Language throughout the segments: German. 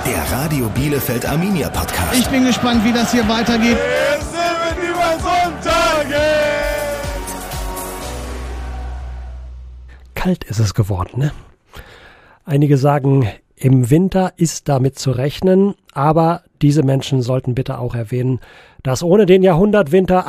Der Radio Bielefeld Arminia Podcast. Ich bin gespannt, wie das hier weitergeht. Es sind über Sonntage. Kalt ist es geworden, ne? Einige sagen, im Winter ist damit zu rechnen, aber diese Menschen sollten bitte auch erwähnen, dass ohne den Jahrhundertwinter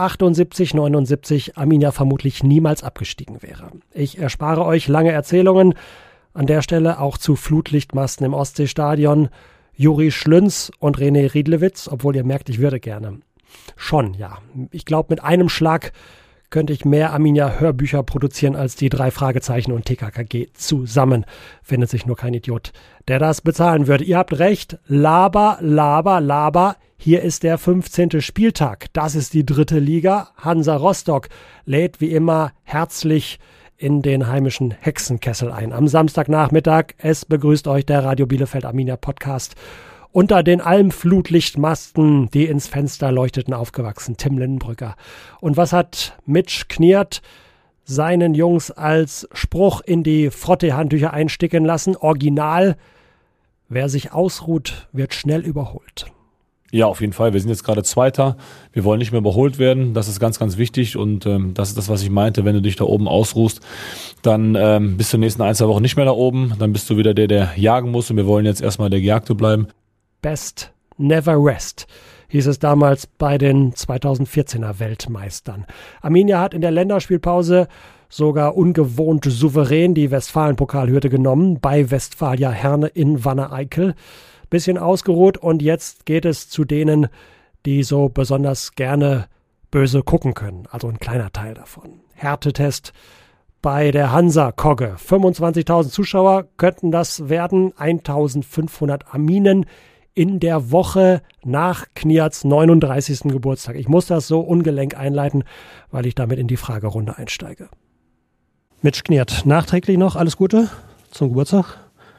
78/79 Arminia vermutlich niemals abgestiegen wäre. Ich erspare euch lange Erzählungen, an der Stelle auch zu Flutlichtmasten im Ostseestadion, Juri Schlünz und René Riedlewitz, obwohl ihr merkt, ich würde gerne. Schon, ja. Ich glaube, mit einem Schlag könnte ich mehr Arminia-Hörbücher produzieren als die 3 Fragezeichen und TKKG zusammen. Findet sich nur kein Idiot, der das bezahlen würde. Ihr habt recht. Laber, Laber, Laber. Hier ist der 15. Spieltag. Das ist die 3. Liga. Hansa Rostock lädt wie immer herzlich in den heimischen Hexenkessel ein. Am Samstagnachmittag. Es begrüßt euch der Radio Bielefeld Arminia Podcast. Unter den Almflutlichtmasten, die ins Fenster leuchteten, aufgewachsen. Tim Lindenbrücker. Und was hat Mitch Kniert seinen Jungs als Spruch in die Frottee-Handtücher einsticken lassen? Original: Wer sich ausruht, wird schnell überholt. Ja, auf jeden Fall. Wir sind jetzt gerade Zweiter. Wir wollen nicht mehr überholt werden. Das ist ganz, ganz wichtig. Und das ist das, was ich meinte. Wenn du dich da oben ausruhst, dann bist du in den nächsten 1-2 Wochen nicht mehr da oben. Dann bist du wieder der jagen muss. Und wir wollen jetzt erstmal der Gejagte bleiben. Best never rest, hieß es damals bei den 2014er Weltmeistern. Arminia hat in der Länderspielpause sogar ungewohnt souverän die Westfalen-Pokalhürde genommen bei Westfalia Herne in Wanne-Eickel. Bisschen ausgeruht und jetzt geht es zu denen, die so besonders gerne böse gucken können. Also ein kleiner Teil davon. Härtetest bei der Hansa Kogge. 25.000 Zuschauer könnten das werden. 1.500 Arminen in der Woche nach Knierts 39. Geburtstag. Ich muss das so ungelenk einleiten, weil ich damit in die Fragerunde einsteige. Mitch Kniert, nachträglich noch alles Gute zum Geburtstag.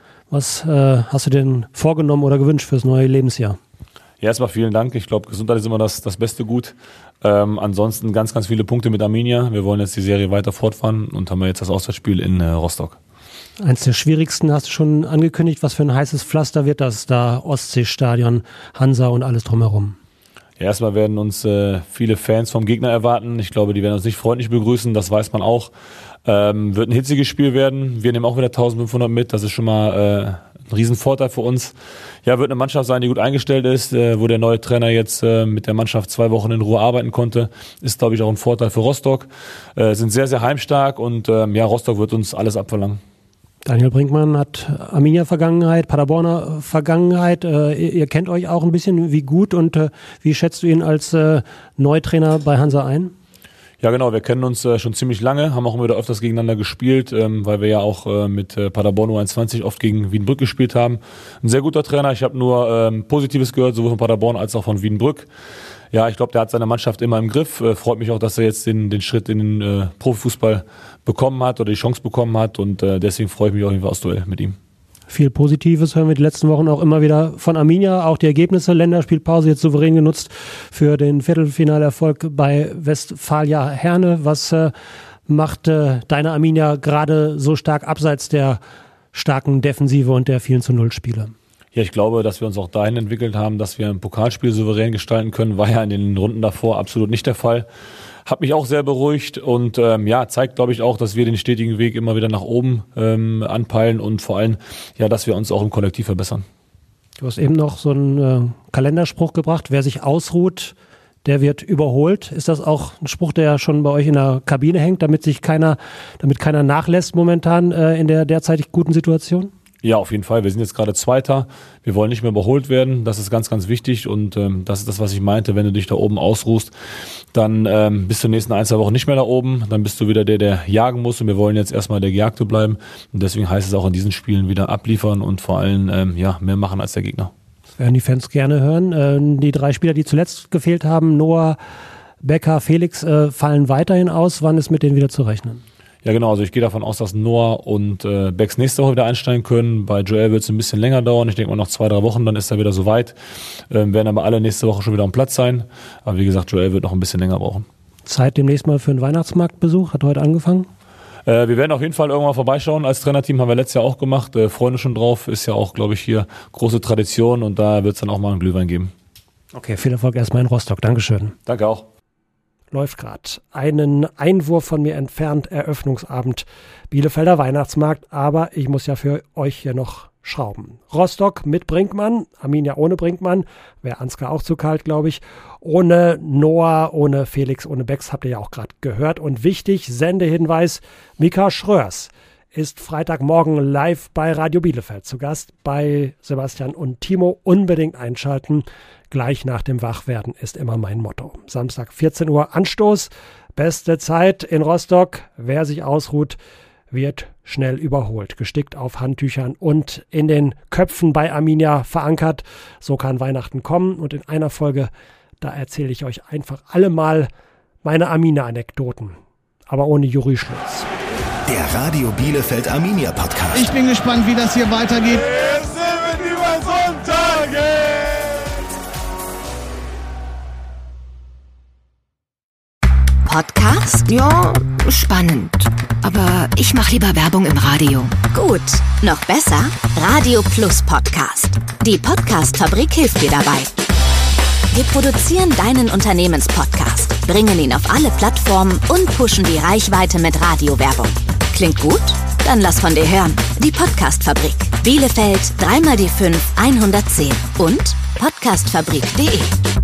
Was hast du denn vorgenommen oder gewünscht fürs neue Lebensjahr? Ja, erstmal vielen Dank. Ich glaube, Gesundheit ist immer das beste Gut. Ansonsten ganz, ganz viele Punkte mit Arminia. Wir wollen jetzt die Serie weiter fortfahren und haben jetzt das Auswärtsspiel in Rostock. Eins der schwierigsten hast du schon angekündigt. Was für ein heißes Pflaster wird das da? Ostseestadion, Hansa und alles drumherum. Ja, erstmal werden uns viele Fans vom Gegner erwarten. Ich glaube, die werden uns nicht freundlich begrüßen, das weiß man auch. Wird ein hitziges Spiel werden. Wir nehmen auch wieder 1500 mit. Das ist schon mal ein Riesenvorteil für uns. Ja, wird eine Mannschaft sein, die gut eingestellt ist, wo der neue Trainer jetzt mit der Mannschaft 2 Wochen in Ruhe arbeiten konnte. Ist, glaube ich, auch ein Vorteil für Rostock. Sind sehr, sehr heimstark und ja, Rostock wird uns alles abverlangen. Daniel Brinkmann hat Arminia-Vergangenheit, Paderborner Vergangenheit. Ihr kennt euch auch ein bisschen. Wie gut und wie schätzt du ihn als Neutrainer bei Hansa ein? Ja, genau, wir kennen uns schon ziemlich lange, haben auch immer wieder öfters gegeneinander gespielt, weil wir ja auch mit Paderborn U21 oft gegen Wiedenbrück gespielt haben. Ein sehr guter Trainer, ich habe nur Positives gehört, sowohl von Paderborn als auch von Wiedenbrück. Ja, ich glaube, der hat seine Mannschaft immer im Griff. Freut mich auch, dass er jetzt den Schritt in den Profifußball bekommen hat oder die Chance bekommen hat und deswegen freue ich mich auf jeden Fall aufs Duell mit ihm. Viel Positives hören wir die letzten Wochen auch immer wieder von Arminia. Auch die Ergebnisse, Länderspielpause jetzt souverän genutzt für den Viertelfinalerfolg bei Westfalia Herne. Was macht deine Arminia gerade so stark abseits der starken Defensive und der vielen 0-Spiele? Ja, ich glaube, dass wir uns auch dahin entwickelt haben, dass wir ein Pokalspiel souverän gestalten können. War ja in den Runden davor absolut nicht der Fall. Hat mich auch sehr beruhigt und ja, zeigt, glaube ich, auch, dass wir den stetigen Weg immer wieder nach oben anpeilen und vor allem, ja, dass wir uns auch im Kollektiv verbessern. Du hast eben noch so einen Kalenderspruch gebracht, wer sich ausruht, der wird überholt. Ist das auch ein Spruch, der schon bei euch in der Kabine hängt, damit keiner nachlässt momentan in der derzeitig guten Situation? Ja, auf jeden Fall. Wir sind jetzt gerade Zweiter. Wir wollen nicht mehr überholt werden. Das ist ganz, ganz wichtig. Und das ist das, was ich meinte. Wenn du dich da oben ausruhst, dann bist du in den nächsten 1-2 Wochen nicht mehr da oben. Dann bist du wieder der jagen muss. Und wir wollen jetzt erstmal der Gejagte bleiben. Und deswegen heißt es auch in diesen Spielen wieder abliefern und vor allem ja, mehr machen als der Gegner. Das werden die Fans gerne hören. Die 3 Spieler, die zuletzt gefehlt haben, Noah, Becker, Felix, fallen weiterhin aus. Wann ist mit denen wieder zu rechnen? Ja, genau. Also ich gehe davon aus, dass Noah und Becks nächste Woche wieder einsteigen können. Bei Joel wird es ein bisschen länger dauern. Ich denke mal noch 2-3 Wochen, dann ist er wieder soweit. Werden aber alle nächste Woche schon wieder am Platz sein. Aber wie gesagt, Joel wird noch ein bisschen länger brauchen. Zeit demnächst mal für einen Weihnachtsmarktbesuch? Hat heute angefangen? Wir werden auf jeden Fall irgendwann vorbeischauen. Als Trainerteam haben wir letztes Jahr auch gemacht. Freuen uns schon drauf. Ist ja auch, glaube ich, hier große Tradition und da wird es dann auch mal einen Glühwein geben. Okay, viel Erfolg erstmal in Rostock. Dankeschön. Danke auch. Läuft gerade. Einen Einwurf von mir entfernt, Eröffnungsabend Bielefelder Weihnachtsmarkt, aber ich muss ja für euch hier noch schrauben. Rostock mit Brinkmann, Arminia ohne Brinkmann, wäre Ansgar auch zu kalt, glaube ich. Ohne Noah, ohne Felix, ohne Becks, habt ihr ja auch gerade gehört. Und wichtig, Sendehinweis, Mika Schröers ist Freitagmorgen live bei Radio Bielefeld zu Gast, bei Sebastian und Timo. Unbedingt einschalten. Gleich nach dem Wachwerden ist immer mein Motto. Samstag 14 Uhr Anstoß, beste Zeit in Rostock. Wer sich ausruht, wird schnell überholt. Gestickt auf Handtüchern und in den Köpfen bei Arminia verankert. So kann Weihnachten kommen. Und in einer Folge, da erzähle ich euch einfach alle mal meine Arminia-Anekdoten. Aber ohne Jury-Schluss. Der Radio Bielefeld Arminia Podcast. Ich bin gespannt, wie das hier weitergeht. Wir sind über Sonntage. Podcast? Ja, spannend. Aber ich mache lieber Werbung im Radio. Gut, noch besser? Radio Plus Podcast. Die Podcast-Fabrik hilft dir dabei. Wir produzieren deinen Unternehmenspodcast, bringen ihn auf alle Plattformen und pushen die Reichweite mit Radiowerbung. Klingt gut? Dann lass von dir hören. Die Podcast-Fabrik. Bielefeld 3x die 5 110 und podcastfabrik.de.